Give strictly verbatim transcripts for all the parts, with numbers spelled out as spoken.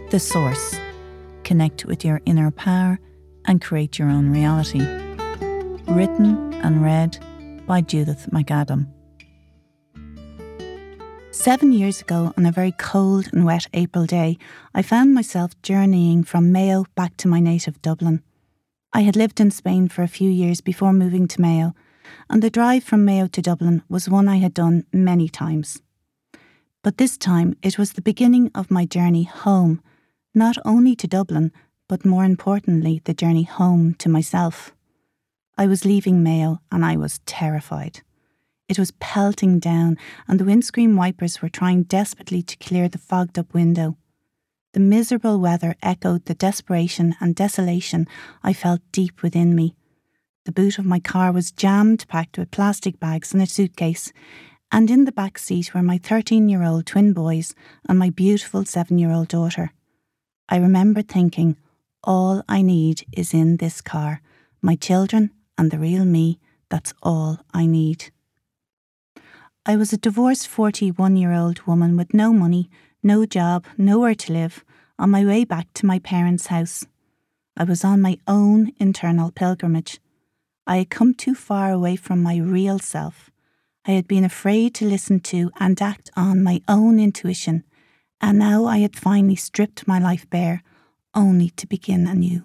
The Source. Connect with your inner power and create your own reality. Written and read by Judith McAdam. Seven years ago, on a very cold and wet April day, I found myself journeying from Mayo back to my native Dublin. I had lived in Spain for a few years before moving to Mayo, and the drive from Mayo to Dublin was one I had done many times. But this time it was the beginning of my journey home, not only to Dublin, but more importantly, the journey home to myself. I was leaving Mayo and I was terrified. It was pelting down and the windscreen wipers were trying desperately to clear the fogged up window. The miserable weather echoed the desperation and desolation I felt deep within me. The boot of my car was jammed packed with plastic bags and a suitcase, and in the back seat were my thirteen-year-old twin boys and my beautiful seven-year-old daughter. I remember thinking, all I need is in this car, my children and the real me, that's all I need. I was a divorced forty-one-year-old woman with no money, no job, nowhere to live, on my way back to my parents' house. I was on my own internal pilgrimage. I had come too far away from my real self. I had been afraid to listen to and act on my own intuition, and now I had finally stripped my life bare, only to begin anew.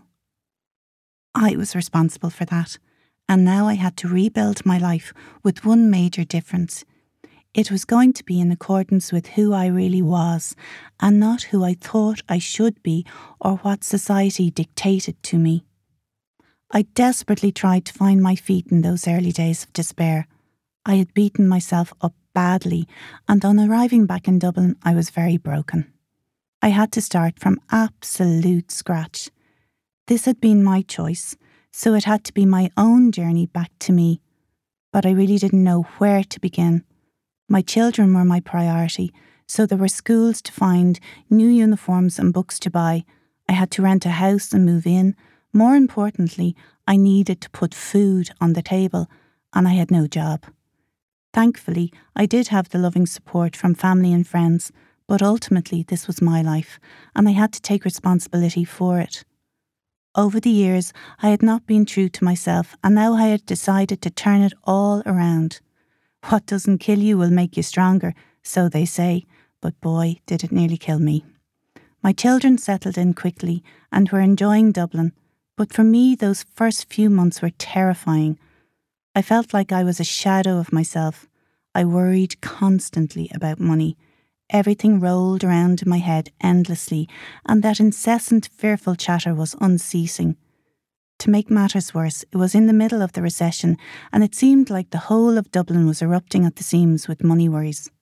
I was responsible for that, and now I had to rebuild my life with one major difference. It was going to be in accordance with who I really was, and not who I thought I should be or what society dictated to me. I desperately tried to find my feet in those early days of despair. I had beaten myself up badly, and on arriving back in Dublin, I was very broken. I had to start from absolute scratch. This had been my choice, so it had to be my own journey back to me. But I really didn't know where to begin. My children were my priority, so there were schools to find, new uniforms and books to buy. I had to rent a house and move in. More importantly, I needed to put food on the table, and I had no job. Thankfully, I did have the loving support from family and friends, but ultimately this was my life, and I had to take responsibility for it. Over the years, I had not been true to myself, and now I had decided to turn it all around. What doesn't kill you will make you stronger, so they say, but boy, did it nearly kill me. My children settled in quickly and were enjoying Dublin, but for me those first few months were terrifying. I felt like I was a shadow of myself. I worried constantly about money. Everything rolled around in my head endlessly, and that incessant fearful chatter was unceasing. To make matters worse, it was in the middle of the recession, and it seemed like the whole of Dublin was erupting at the seams with money worries.